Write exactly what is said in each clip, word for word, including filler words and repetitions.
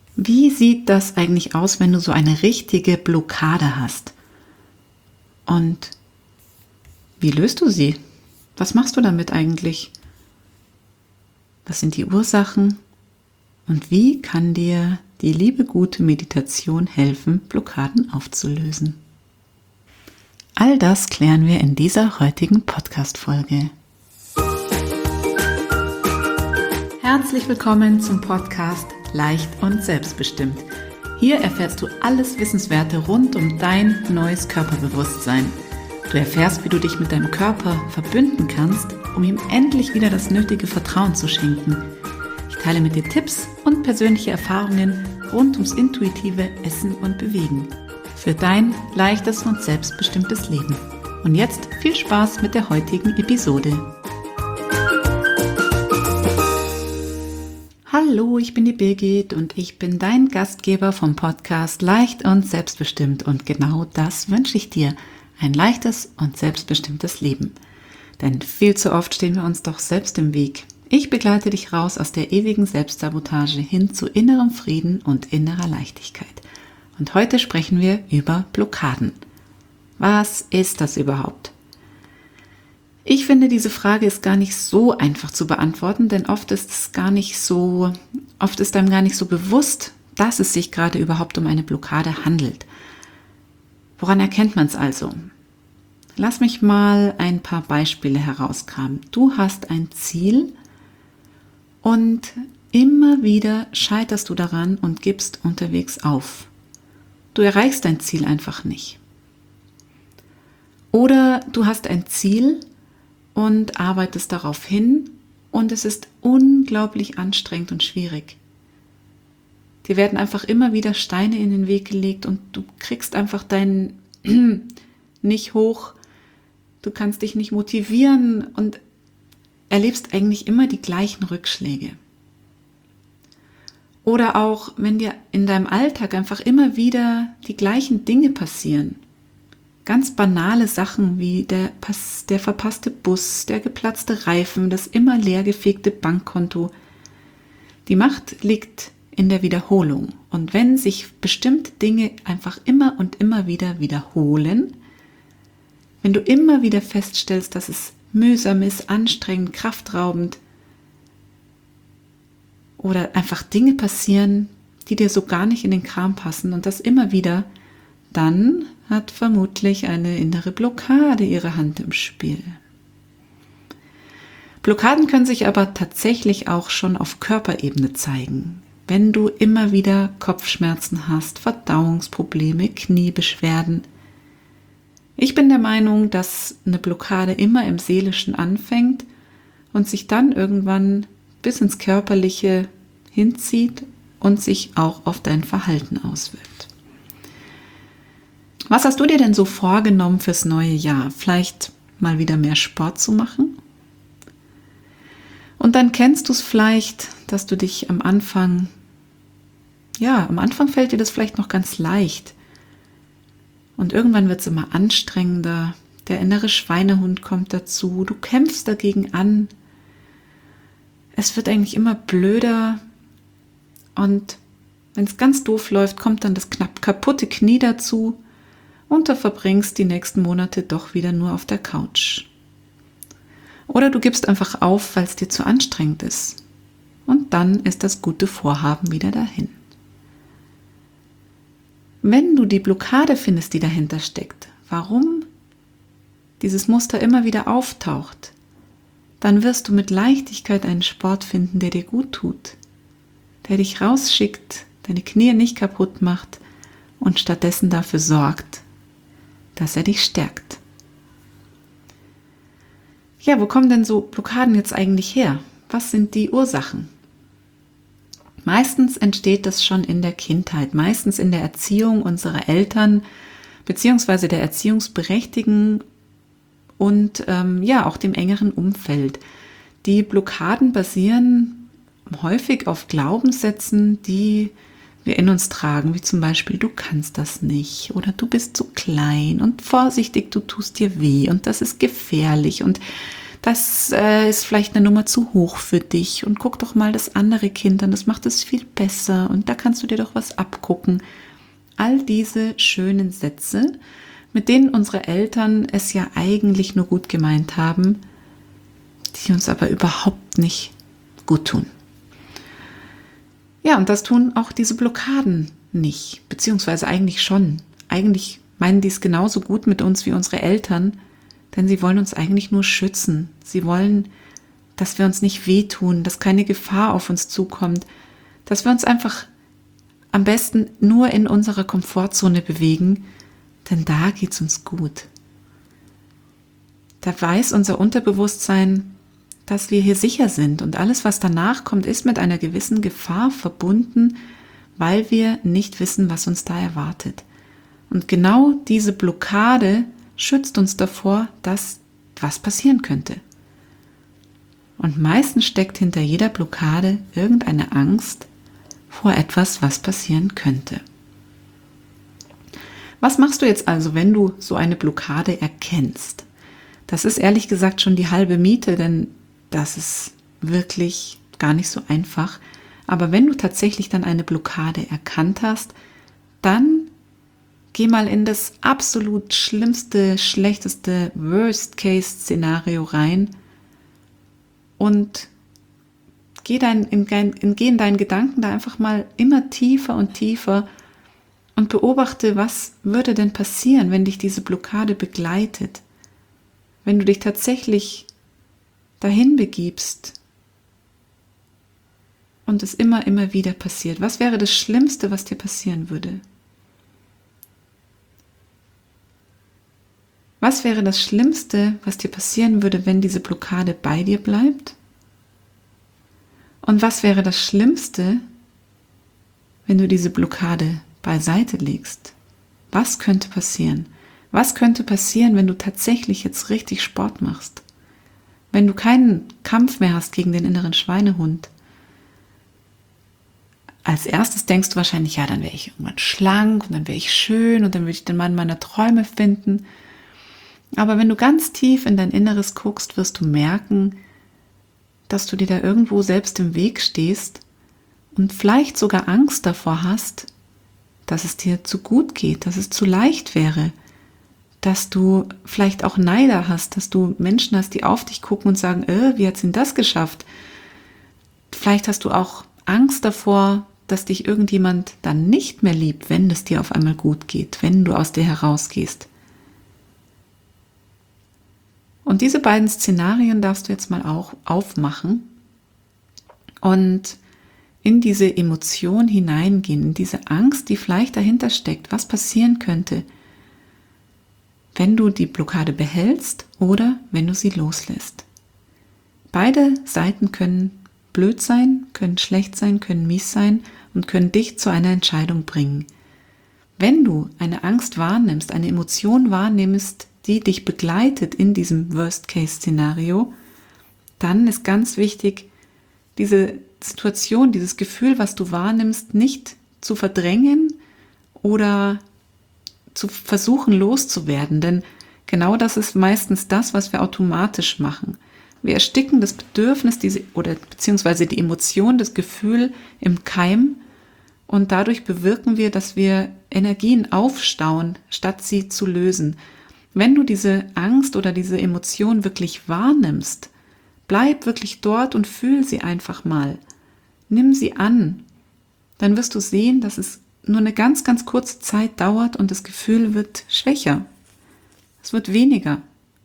Wie sieht das eigentlich aus, wenn du so eine richtige Blockade hast? Und wie löst du sie? Was machst du damit eigentlich? Was sind die Ursachen? Und wie kann dir die liebe gute Meditation helfen, Blockaden aufzulösen? All das klären wir in dieser heutigen Podcast-Folge. Herzlich willkommen zum Podcast Leicht und Selbstbestimmt. Hier erfährst du alles Wissenswerte rund um dein neues Körperbewusstsein. Du erfährst, wie du dich mit deinem Körper verbünden kannst, um ihm endlich wieder das nötige Vertrauen zu schenken. Ich teile mit dir Tipps und persönliche Erfahrungen rund ums intuitive Essen und Bewegen. Für dein leichtes und selbstbestimmtes Leben. Und jetzt viel Spaß mit der heutigen Episode. Hallo, ich bin die Birgit und ich bin dein Gastgeber vom Podcast Leicht und Selbstbestimmt. Und genau das wünsche ich dir, ein leichtes und selbstbestimmtes Leben. Denn viel zu oft stehen wir uns doch selbst im Weg. Ich begleite dich raus aus der ewigen Selbstsabotage hin zu innerem Frieden und innerer Leichtigkeit. Und heute sprechen wir über Blockaden. Was ist das überhaupt? Ich finde, diese Frage ist gar nicht so einfach zu beantworten, denn oft ist es gar nicht so, oft ist einem gar nicht so bewusst, dass es sich gerade überhaupt um eine Blockade handelt. Woran erkennt man es also? Lass mich mal ein paar Beispiele herauskramen. Du hast ein Ziel und immer wieder scheiterst du daran und gibst unterwegs auf. Du erreichst dein Ziel einfach nicht. Oder du hast ein Ziel und arbeitest darauf hin und es ist unglaublich anstrengend und schwierig. Dir werden einfach immer wieder Steine in den Weg gelegt und du kriegst einfach deinen nicht hoch, du kannst dich nicht motivieren und erlebst eigentlich immer die gleichen Rückschläge. Oder auch, wenn dir in deinem Alltag einfach immer wieder die gleichen Dinge passieren. Ganz banale Sachen wie der, der verpasste Bus, der geplatzte Reifen, das immer leergefegte Bankkonto. Die Macht liegt in der Wiederholung. Und wenn sich bestimmte Dinge einfach immer und immer wieder wiederholen, wenn du immer wieder feststellst, dass es mühsam ist, anstrengend, kraftraubend oder einfach Dinge passieren, die dir so gar nicht in den Kram passen und das immer wieder, dann hat vermutlich eine innere Blockade ihre Hand im Spiel. Blockaden können sich aber tatsächlich auch schon auf Körperebene zeigen. Wenn du immer wieder Kopfschmerzen hast, Verdauungsprobleme, Kniebeschwerden. Ich bin der Meinung, dass eine Blockade immer im Seelischen anfängt und sich dann irgendwann bis ins Körperliche hinzieht und sich auch auf dein Verhalten auswirkt. Was hast du dir denn so vorgenommen fürs neue Jahr? Vielleicht mal wieder mehr Sport zu machen? Und dann kennst du es vielleicht, dass du dich am Anfang, ja, am Anfang fällt dir das vielleicht noch ganz leicht. Und irgendwann wird es immer anstrengender. Der innere Schweinehund kommt dazu. Du kämpfst dagegen an. Es wird eigentlich immer blöder. Und wenn es ganz doof läuft, kommt dann das knapp kaputte Knie dazu. Und du verbringst die nächsten Monate doch wieder nur auf der Couch. Oder du gibst einfach auf, weil es dir zu anstrengend ist. Und dann ist das gute Vorhaben wieder dahin. Wenn du die Blockade findest, die dahinter steckt, warum dieses Muster immer wieder auftaucht, dann wirst du mit Leichtigkeit einen Sport finden, der dir gut tut, der dich rausschickt, deine Knie nicht kaputt macht und stattdessen dafür sorgt, dass er dich stärkt. Ja, wo kommen denn so Blockaden jetzt eigentlich her? Was sind die Ursachen? Meistens entsteht das schon in der Kindheit, meistens in der Erziehung unserer Eltern beziehungsweise der Erziehungsberechtigten und ähm, ja auch dem engeren Umfeld. Die Blockaden basieren häufig auf Glaubenssätzen, die wir in uns tragen, wie zum Beispiel, du kannst das nicht oder du bist zu klein und vorsichtig, du tust dir weh und das ist gefährlich und das äh, ist vielleicht eine Nummer zu hoch für dich und guck doch mal das andere Kind an, das macht es viel besser und da kannst du dir doch was abgucken. All diese schönen Sätze, mit denen unsere Eltern es ja eigentlich nur gut gemeint haben, die uns aber überhaupt nicht gut tun. Ja, und das tun auch diese Blockaden nicht, beziehungsweise eigentlich schon. Eigentlich meinen die es genauso gut mit uns wie unsere Eltern, denn sie wollen uns eigentlich nur schützen. Sie wollen, dass wir uns nicht wehtun, dass keine Gefahr auf uns zukommt, dass wir uns einfach am besten nur in unserer Komfortzone bewegen, denn da geht's uns gut. Da weiß unser Unterbewusstsein, dass wir hier sicher sind und alles, was danach kommt, ist mit einer gewissen Gefahr verbunden, weil wir nicht wissen, was uns da erwartet. Und genau diese Blockade schützt uns davor, dass was passieren könnte. Und meistens steckt hinter jeder Blockade irgendeine Angst vor etwas, was passieren könnte. Was machst du jetzt also, wenn du so eine Blockade erkennst? Das ist ehrlich gesagt schon die halbe Miete, denn das ist wirklich gar nicht so einfach. Aber wenn du tatsächlich dann eine Blockade erkannt hast, dann geh mal in das absolut schlimmste, schlechteste Worst-Case-Szenario rein und geh, dein, in, in, geh in deinen Gedanken da einfach mal immer tiefer und tiefer und beobachte, was würde denn passieren, wenn dich diese Blockade begleitet, wenn du dich tatsächlich dahin begibst und es immer, immer wieder passiert. Was wäre das Schlimmste, was dir passieren würde? Was wäre das Schlimmste, was dir passieren würde, wenn diese Blockade bei dir bleibt? Und was wäre das Schlimmste, wenn du diese Blockade beiseite legst? Was könnte passieren? Was könnte passieren, wenn du tatsächlich jetzt richtig Sport machst? Wenn du keinen Kampf mehr hast gegen den inneren Schweinehund? Als erstes denkst du wahrscheinlich, ja, dann wäre ich irgendwann schlank und dann wäre ich schön und dann würde ich den Mann meiner Träume finden. Aber wenn du ganz tief in dein Inneres guckst, wirst du merken, dass du dir da irgendwo selbst im Weg stehst und vielleicht sogar Angst davor hast, dass es dir zu gut geht, dass es zu leicht wäre, dass du vielleicht auch Neider hast, dass du Menschen hast, die auf dich gucken und sagen, äh, wie hat sie denn das geschafft? Vielleicht hast du auch Angst davor, dass dich irgendjemand dann nicht mehr liebt, wenn es dir auf einmal gut geht, wenn du aus dir herausgehst. Und diese beiden Szenarien darfst du jetzt mal auch aufmachen und in diese Emotion hineingehen, in diese Angst, die vielleicht dahinter steckt, was passieren könnte, wenn du die Blockade behältst oder wenn du sie loslässt. Beide Seiten können blöd sein, können schlecht sein, können mies sein und können dich zu einer Entscheidung bringen. Wenn du eine Angst wahrnimmst, eine Emotion wahrnimmst, die dich begleitet in diesem Worst-Case-Szenario, dann ist ganz wichtig, diese Situation, dieses Gefühl, was du wahrnimmst, nicht zu verdrängen oder zu versuchen loszuwerden, denn genau das ist meistens das, was wir automatisch machen. Wir ersticken das Bedürfnis diese, oder beziehungsweise die Emotion, das Gefühl im Keim und dadurch bewirken wir, dass wir Energien aufstauen, statt sie zu lösen. Wenn du diese Angst oder diese Emotion wirklich wahrnimmst, bleib wirklich dort und fühl sie einfach mal. Nimm sie an. Dann wirst du sehen, dass es nur eine ganz, ganz kurze Zeit dauert und das Gefühl wird schwächer. Es wird weniger.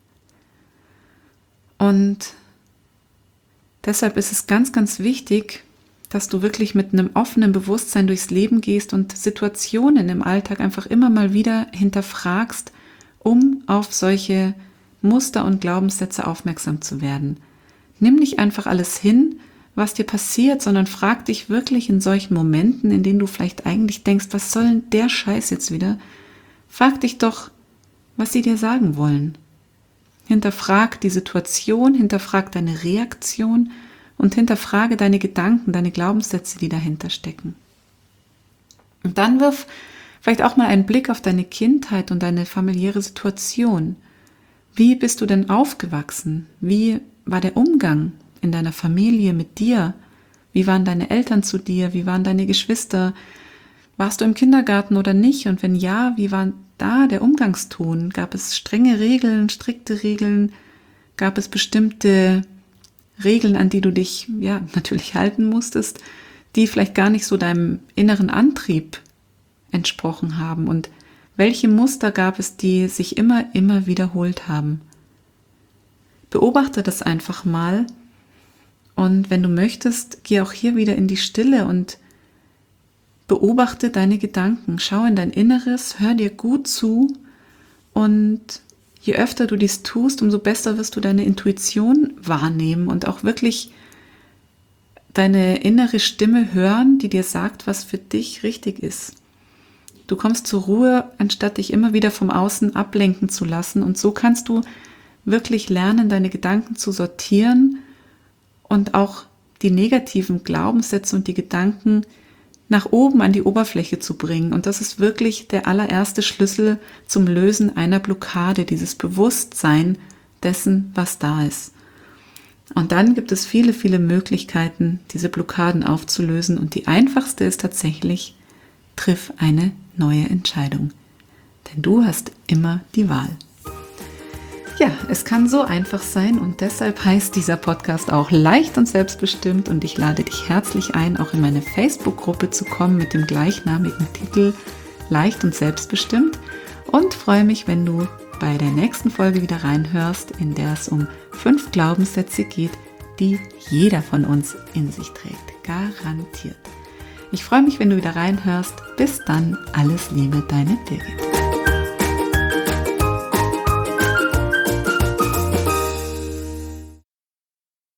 Und deshalb ist es ganz, ganz wichtig, dass du wirklich mit einem offenen Bewusstsein durchs Leben gehst und Situationen im Alltag einfach immer mal wieder hinterfragst, um auf solche Muster und Glaubenssätze aufmerksam zu werden. Nimm nicht einfach alles hin, was dir passiert, sondern frag dich wirklich in solchen Momenten, in denen du vielleicht eigentlich denkst, was soll denn der Scheiß jetzt wieder? Frag dich doch, was sie dir sagen wollen. Hinterfrag die Situation, hinterfrag deine Reaktion und hinterfrage deine Gedanken, deine Glaubenssätze, die dahinter stecken. Und dann wirf vielleicht auch mal einen Blick auf deine Kindheit und deine familiäre Situation. Wie bist du denn aufgewachsen? Wie war der Umgang in deiner Familie mit dir? Wie waren deine Eltern zu dir? Wie waren deine Geschwister? Warst du im Kindergarten oder nicht? Und wenn ja, wie war da der Umgangston? Gab es strenge Regeln, strikte Regeln? Gab es bestimmte Regeln, an die du dich ja natürlich halten musstest, die vielleicht gar nicht so deinem inneren Antrieb entsprochen haben? Und welche Muster gab es, die sich immer, immer wiederholt haben? Beobachte das einfach mal und wenn du möchtest, geh auch hier wieder in die Stille und beobachte deine Gedanken. Schau in dein Inneres, hör dir gut zu und je öfter du dies tust, umso besser wirst du deine Intuition wahrnehmen und auch wirklich deine innere Stimme hören, die dir sagt, was für dich richtig ist. Du kommst zur Ruhe, anstatt dich immer wieder vom Außen ablenken zu lassen. Und so kannst du wirklich lernen, deine Gedanken zu sortieren und auch die negativen Glaubenssätze und die Gedanken nach oben an die Oberfläche zu bringen. Und das ist wirklich der allererste Schlüssel zum Lösen einer Blockade, dieses Bewusstsein dessen, was da ist. Und dann gibt es viele, viele Möglichkeiten, diese Blockaden aufzulösen. Und die einfachste ist tatsächlich, triff eine neue Entscheidung. Denn du hast immer die Wahl. Ja, es kann so einfach sein und deshalb heißt dieser Podcast auch leicht und selbstbestimmt und ich lade dich herzlich ein, auch in meine Facebook-Gruppe zu kommen mit dem gleichnamigen Titel Leicht und selbstbestimmt und freue mich, wenn du bei der nächsten Folge wieder reinhörst, in der es um fünf Glaubenssätze geht, die jeder von uns in sich trägt. Garantiert. Ich freue mich, wenn du wieder reinhörst. Bis dann, alles Liebe, deine Birgit.